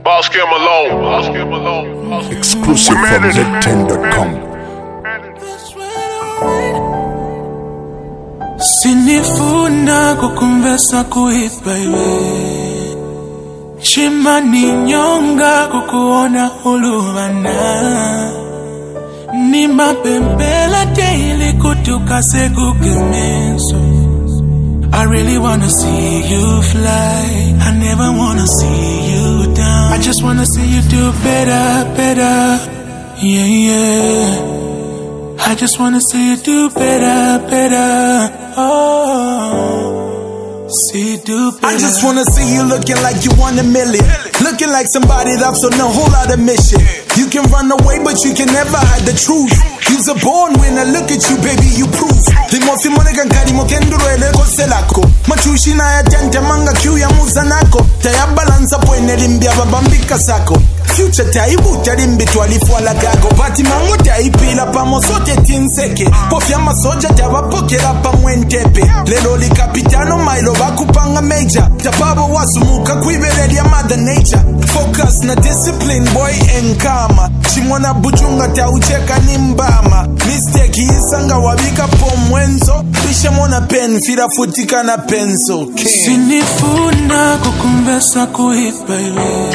Boss Kim alone. Exclusive from Z10.com. Sinifuna kukumvesa kuipa iwe Chimani nyonga kukuona uluvana Ni mapembela daily kutuka segugemeso I really wanna see you fly I never wanna see you down I just wanna see you do better, better Yeah, yeah I just wanna see you do better, better Oh, see you do better I just wanna see you looking like you want a million Looking like somebody that's on a whole lot of mission You can run away but you can never hide the truth You're a born winner, look at you baby, you prove Limofi moneka nkari mokenduro eleko selako Machushi na ya tente manga kiu ya muza nako Taya balanza pwene limbia babambika sako Future taibu tarimbi tualifuala gago Pati mango taipila pamo sote tinseke Pofia masoja tawapokela pamwentepe Lelo li kapitano mailo wakupanga major Tababo wasumuka kuibeleli ya mother nature Focus na discipline boy and karma Chimona buchunga taucheka ni mbama Mistake isanga wabika pomwenzo Bisha mona pen fira futika na penso Sinifuna kukumbesa kuipa iwe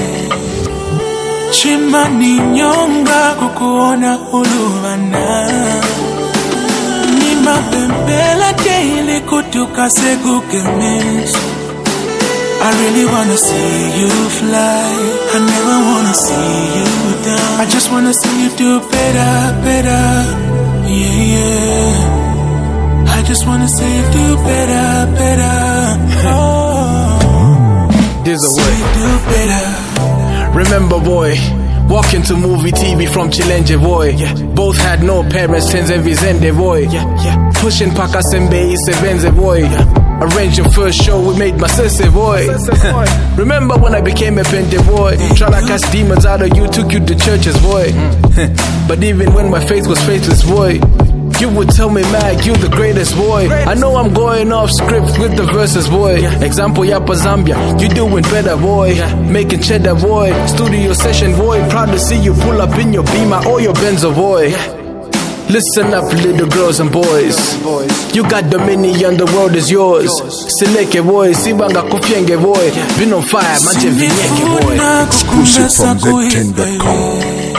Chimani nyonga kukuona uluvana Ni mapembela daily kutuka segugemeso I really wanna see you fly I never wanna see you down I just wanna see you do better, better Yeah, yeah I just wanna see you do better, better Oh There's a see way you do better Remember boy, walking to movie TV from Chilenje boy Both had no parents, tenze vizende boy Pushing paka sembe isebenze boy Arranged your first show, we made my sese boy Remember when I became a pente boy Tryna cast demons out of you, took you to churches boy But even when my faith was faithless boy You would tell me, Mag, you the greatest boy I know I'm going off script with the verses, boy Example, Yapa Zambia, you doing better, boy Making cheddar, boy Studio session, boy Proud to see you pull up in your Beamer or your Benzo, boy Listen up, little girls and boys You got dominion, the world is yours Sileke, boy Sibanga kupienge, boy Been on fire, manje vinyeke, boy Exclusive from Z10.com.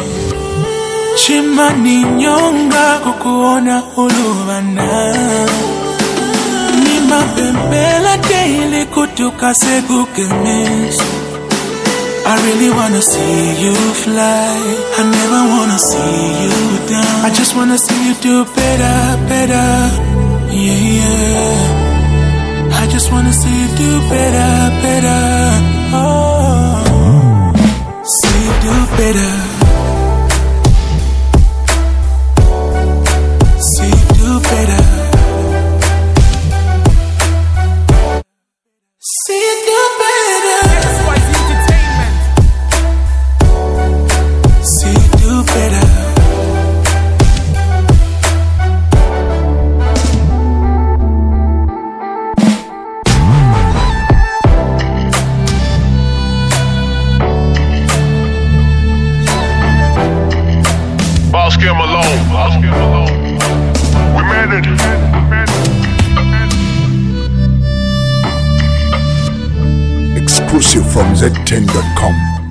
Chimani nyonga kukuona uluvana Ni mapembela daily kutuka segugemeso I really wanna see you fly I never wanna see you down I just wanna see you do better, better Yeah, yeah I just wanna see you do better, better Oh see you do better Boss Kim alone. We made it. Exclusive from Z10.com.